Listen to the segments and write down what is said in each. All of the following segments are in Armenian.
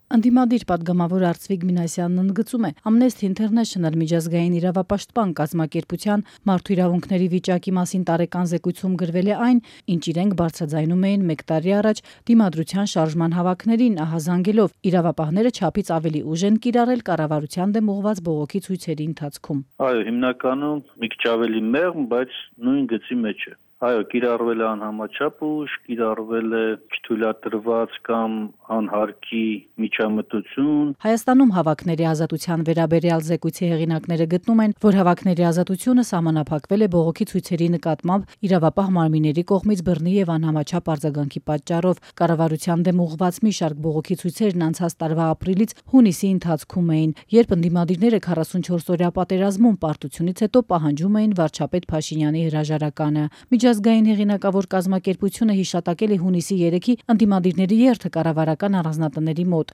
Անդիմադիր պատգամավոր Արծվիկ Մինասյանն ընդգծում է, Amnesty International միջազգային իրավապաշտպան կազմակերպության մարդու իրավունքների վիճակի մասին տարեկան զեկույցում գրվել է այն, ինչ իրենք բարձրաձայնում էին 1 տարի առաջ դիմադրության շարժման հավաքներին, ահազանգելով իրավապահները չափից ավելի ուժ են կիրառել կառավարության դեմ ուղղված բողոքի ցույցերի ընթացքում։ Այո, հիմնականում մի քիչ ավելի մեղմ, բայց նույն գծի մեջ է։ Այո, կիրառվել է անհամաչափ ուժ, կիրառվել է չթույլատրված կամ անհարկի միջամտություն։ Հայաստանում հավաքների ազատության վերաբերյալ զեկույցի հեղինակները գտնում են, որ հավաքների ազատությունը սահմանափակվել է բողոքի ցույցերի նկատմամբ իրավապահ մարմինների կողմից բռնի եւ անհամաչափ արձագանքի պատճառով։ Կառավարության դեմ ուղղված մի շարք բողոքի ցույցերն անցած տարվա ապրիլից հունիսի ընթացքում էին, երբ ընդդիմադիրները 44-օրյա պատերազմում պարտությունից հետո պահանջում էին վարչապետ Փաշինյանի հրաժարականը։ Միջազգային հեղինակավոր կազմակերպությունը հիշատակել է հունիսի 3-ի ընդդիմադիրների երթը կառավարական առանձնատների մոտ։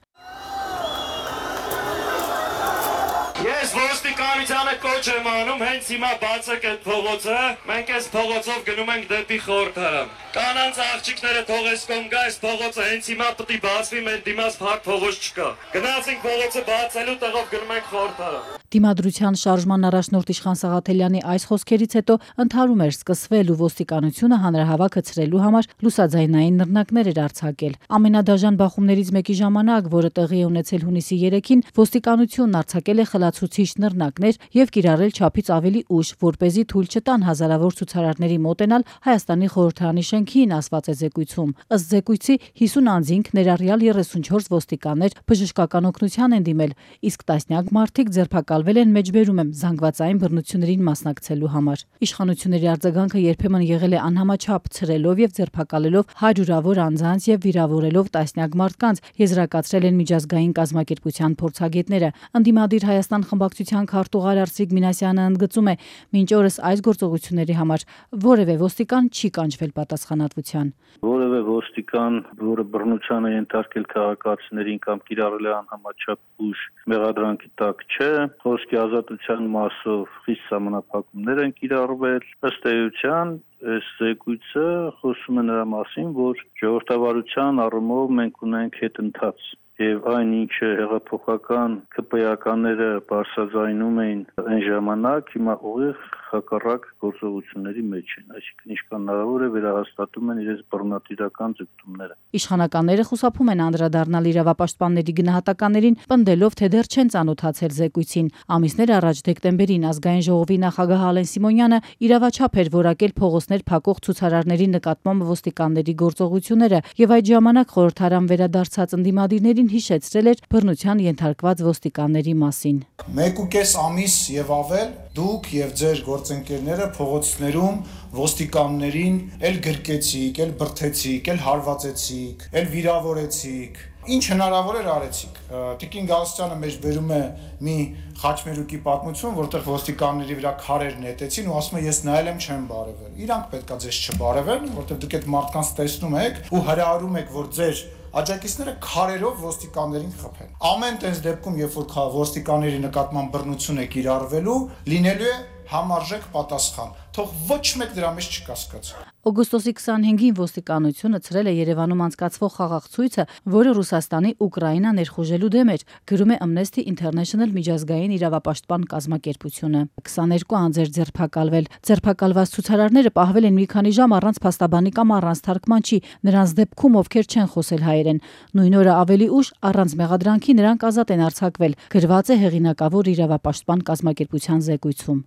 Ես ոստիկանությանը կոչ եմ անում, հենց հիմա բացեք այդ փողոցը, մենք այս փողոցով գնում ենք դեպի խորհրդարան։ Կանանց աղջիկները թողես կողմ գա, այս փողոցը հենց հիմա պետք է բացվի, մեր դիմաց փակ փողոց չկա։ Գնացինք փողոցը բացելու տեղով գնում ենք խորհրդարան։ Դիմադրության շարժման առաջնորդ Իշխան Սաղաթելյանի այս խոսքերից հետո ընդհարում էր սկսվել ու ոստիկանությունը հանրահավաքը ցրելու համար լուսաձայնային նռնակներ էր արձակել։ Ամենադաժան բախումներից մեկի ժամանակ, որը տեղի է ունեցել հունիսի 3-ին, ոստիկանությունն արձակել է խլացուցիչ նռնակներ եւ կիրառել չափից ավելի ուժ, որպեսզի թույլ չտան հազարավոր ցուցարարների մոտենալ Հայաստանի խորհրդարանի շենքին, ասված է զեկույցում։ Ըստ զեկույցի 50 անձինք, ներառյալ 34 ոստիկաններ, բժշկական օգնության են դիմել, իսկ տասնյակ մարդիկ ձերբակալվել են մեջբերում եմ զանգվածային բռնություններին մասնակցելու համար։ Իշխանությունների արձագանքը երբեմն եղել է անհամաչափ, ցրելով եւ ձերբակալելով հարյուրավոր անձանց եւ վիրավորելով տասնյակ մարդկանց, եզրակացրել են միջազգային կազմակերպության փորձագետները։ Անդիմադիր Հայաստան խմբակցության քարտուղար Արծվիկ Մինասյանը ընդգծում է, մինչ օրս այս գործողությունների համար որևէ ոստիկան չի կանչվել պատասխանատվության։ Որևէ ոստիկան, որը բռնության է ենթարկել քաղաքացիներին կամ կիրառել է անհամաչափ ուժ, մեղադրանքի տակ չէ։ Խոսքի ազատության մասով խիստ սահմանափակումներ են կիրառվել։ Ըստ էության, այս զեկույցը խոսում է նրա մասին, որ ժողովրդավարության առումով մենք ունենք հետընթաց եւ այն ինչը հեղափոխական ԿՊԵ-ականները բարձրաձայնում էին այն ժամանակ, հիմա ուղիղ հակառակ գործողությունների մեջ են, այսինքն ինչքան հնարավոր է վերահաստատում են իրենց բռնատիրական ձգտումները։ Իշխանականները խուսափում են անդրադառնալ իրավապաշտպանների գնահատականներին, պնդելով, թե դեռ չեն ծանոթացել զեկույցին։ Ամիսներ առաջ դեկտեմբերին Ազգային ժողովի նախագահ Ալեն Սիմոնյանը իրավաչափ էր որակել փողոցներ փակող ցուցարարների նկատմամբ ոստիկանների գործողությունները եւ այդ ժամանակ խորհրդարան վերադարձած ընդդիմադիրներին հիշեցրել էր բռնության ենթարկված ոստիկանների մասին։ 1.5 ամիս եւ ավել դուք եւ ձեր գործընկերները փողոցներում ոստիկաններին էլ գրկեցիք, էլ բրթեցիք, էլ հարվածեցիք, էլ վիրավորեցիք։ Ինչ հնարավոր էր արեցիք։ Տիկին Գալստյանը մեջ բերում է մի խաչմերուկի պատմություն, որտեղ ոստիկանների վրա քարեր նետեցին ու ասում է ես նայել եմ չեմ բարևել։ Իրանք պետքա ձեզ չբարևեն, որտեղ դուք այդ մարդկանց տեսնում եք ու հրահարում եք, որ ձեր աջակիցները քարերով ոստիկաններին խփեն։ Ամեն տես դեպքում, երբ որ ոստիկանների նկատմամբ բռնություն է կիրառվելու, լինելու է համարժեք պատասխան։ Թող ոչ մեկ դրա մեջ չկասկածի։ Օգոստոսի 25-ին ոստիկանությունը ցրել է Երևանում անցկացվող խաղաղ ցույցը, որը Ռուսաստանի Ուկրաինա ներխուժելու դեմ էր, գրում է Amnesty International միջազգային իրավապաշտպան կազմակերպությունը։ 22 անձ էր ձերբակալվել։ Ձերբակալված ցուցարարները պահվել են մի քանի ժամ առանց փաստաբանի կամ առանց թարգմանչի, նրանց դեպքում ովքեր չեն խոսել հայերեն։ Նույն օրը ավելի ուշ առանց մեղադրանքի նրանք ազատ են արձակվել, գրված է հեղինակավոր իրավապաշտպան կազմակերպության զեկույցում։